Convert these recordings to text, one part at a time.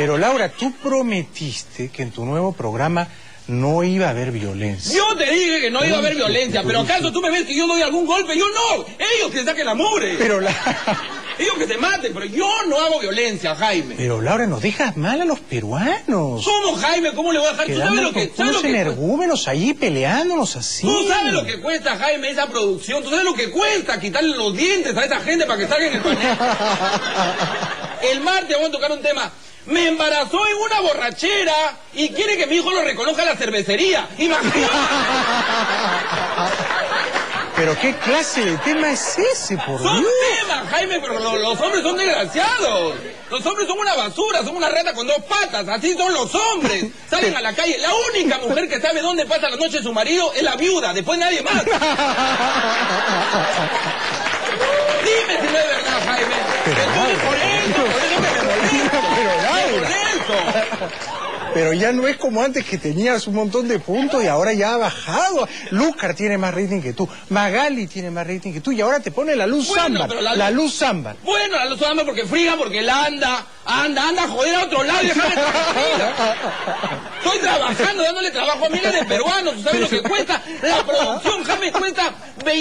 Pero Laura, tú prometiste que en tu nuevo programa no iba a haber violencia. Yo te dije que no iba a haber violencia, pero ¿acaso tú me ves que yo doy algún golpe? Yo no. Ellos que saquen la mugre. Pero ellos que se maten, pero yo no hago violencia, Jaime. Pero Laura, nos dejas mal a los peruanos. ¿Cómo, Jaime? ¿Cómo le voy a dejar? ¿Tú sabes lo que unos energúmenos allí peleándonos así? ¿Tú sabes lo que cuesta, Jaime, esa producción? ¿Tú sabes lo que cuesta quitarle los dientes a esa gente para que salga en el panel? El martes vamos a tocar un tema. Me embarazó en una borrachera y quiere que mi hijo lo reconozca en la cervecería. Imagínate. ¿Pero qué clase de tema es ese, por Dios? Son temas, Jaime, pero los hombres son desgraciados. Los hombres son una basura, son una rata con dos patas. Así son los hombres. Salen a la calle. La única mujer que sabe dónde pasa la noche su marido es la viuda. Después nadie más. Dime si no es verdad, Jaime. Entonces por eso que me molesto. Pero ya no es como antes, que tenías un montón de puntos y ahora ya ha bajado. Lúcar tiene más rating que tú, Magali tiene más rating que tú, y ahora te pone la luz ámbar. La luz ámbar. Bueno, la luz ámbar porque friga, porque él anda a joder a otro lado y déjame tranquila. Estoy trabajando, dándole trabajo a miles de peruanos. ¿Tú sabes lo que cuesta? La producción, Jaime, cuesta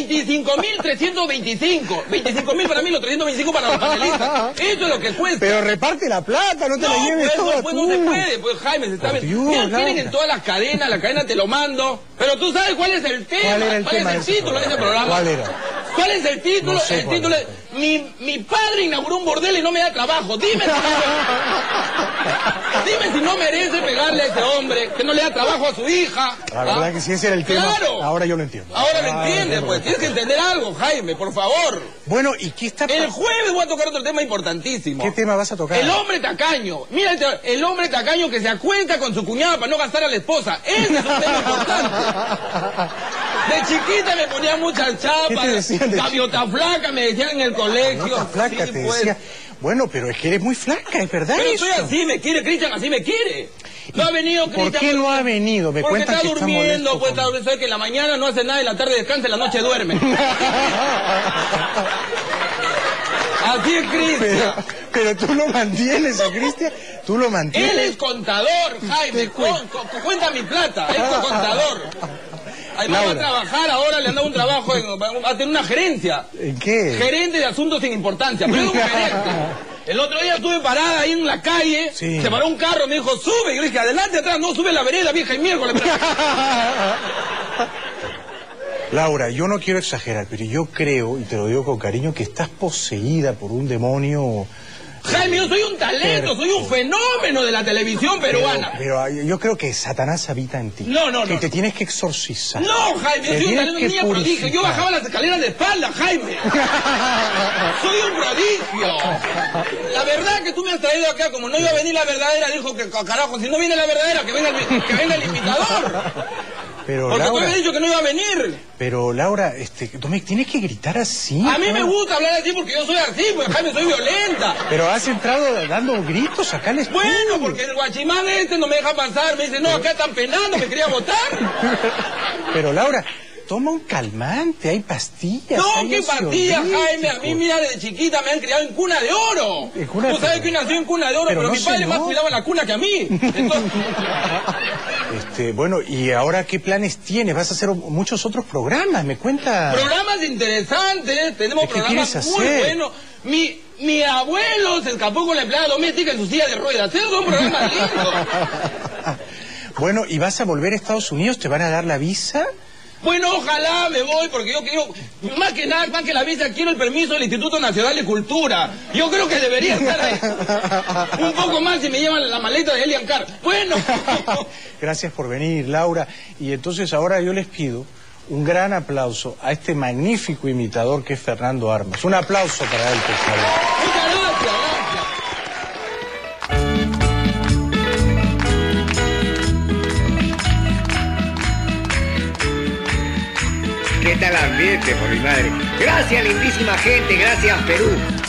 25.325. 25.000 para mí, los 325 para los panelistas. Eso es lo que cuesta. Pero reparte la plata, no te la lleves toda pues no se puede, pues Jaime, se está viendo. Mira, tienen en todas las cadenas, la cadena te lo mando. Pero tú sabes cuál es el tema. ¿Cuál es el título de ese programa? ¿Cuál era? ¿Cuál es el título? No sé el título es mi padre inauguró un bordel y no me da trabajo. Dime si no merece pegarle a ese hombre, que no le da trabajo a su hija. La verdad que si ese era el tema, claro. Ahora yo lo entiendo. Ahora lo entiendes, pues. Tienes que entender algo, Jaime, por favor. Bueno, ¿y qué está pasando? El jueves voy a tocar otro tema importantísimo. ¿Qué tema vas a tocar? El hombre tacaño. Mira, el hombre tacaño que se acuesta con su cuñada para no gastar a la esposa. Ese es un tema importante. De chiquita me ponía muchas chapas. Gaviota flaca me decían en el colegio. Gaviota flaca te decía. Bueno, pero es que eres muy flaca, es verdad. Pero eso. soy así, me quiere Cristian, así me quiere. No ha venido Cristian. ¿Por qué no ha venido? Me porque está que durmiendo, pues sabe que en la mañana no hace nada, en la tarde descansa, en la noche duerme. Así es Cristian. Pero tú lo mantienes a Cristian, tú lo mantienes. Él es contador, Jaime, cuenta mi plata, es contador. Ahí va a trabajar ahora, le han dado un trabajo, va a tener una gerencia. ¿En qué? Gerente de asuntos sin importancia, pero es un gerente. El otro día estuve parada ahí en la calle, se paró un carro, me dijo, sube, y yo le dije, adelante, atrás, no, sube la vereda, vieja, y miércoles. Laura, yo no quiero exagerar, pero yo creo, y te lo digo con cariño, que estás poseída por un demonio. Jaime, yo soy un talento, soy un fenómeno de la televisión peruana. Pero yo creo que Satanás habita en ti. No. Que te tienes que exorcizar. No, Jaime, yo soy un talento, niña prodigio. Yo bajaba las escaleras de espalda, Jaime. Soy un prodigio. La verdad que tú me has traído acá, como no iba a venir la verdadera, dijo que, carajo, si no viene la verdadera, que venga el invitador. Pero, porque Laura, tú me has dicho que no iba a venir. Pero, Laura, tú me tienes que gritar así. A mí me gusta hablar así porque yo soy así, pues, Jaime, soy violenta. Pero has entrado dando gritos acá al estudio. Bueno, porque el guachimán no me deja pasar. Me dice, no, acá están penando, me quería votar. Pero, Laura, toma un calmante, hay pastillas. No, ¿qué pastillas, Jaime? A mí, mira, desde chiquita me han criado en cuna de oro. Tú sabes que nació en cuna de oro, pero mi padre más cuidaba la cuna que a mí. Entonces... Bueno, ¿y ahora qué planes tienes? ¿Vas a hacer muchos otros programas? ¿Me cuenta? Programas interesantes, tenemos programas muy buenos. Mi abuelo se escapó con la empleada doméstica en su silla de ruedas. Esos son programas lindos. Bueno, ¿y vas a volver a Estados Unidos? ¿Te van a dar la visa? Bueno, ojalá me voy, porque yo quiero, más que nada, más que la visa, quiero el permiso del Instituto Nacional de Cultura. Yo creo que debería estar ahí. Un poco más si me llevan la maleta de Elian Carr. Bueno. Gracias por venir, Laura. Y entonces ahora yo les pido un gran aplauso a este magnífico imitador que es Fernando Armas. Un aplauso para él, por favor. Muchas gracias, ¿Qué tal ambiente, por mi madre? Gracias, lindísima gente, gracias, Perú.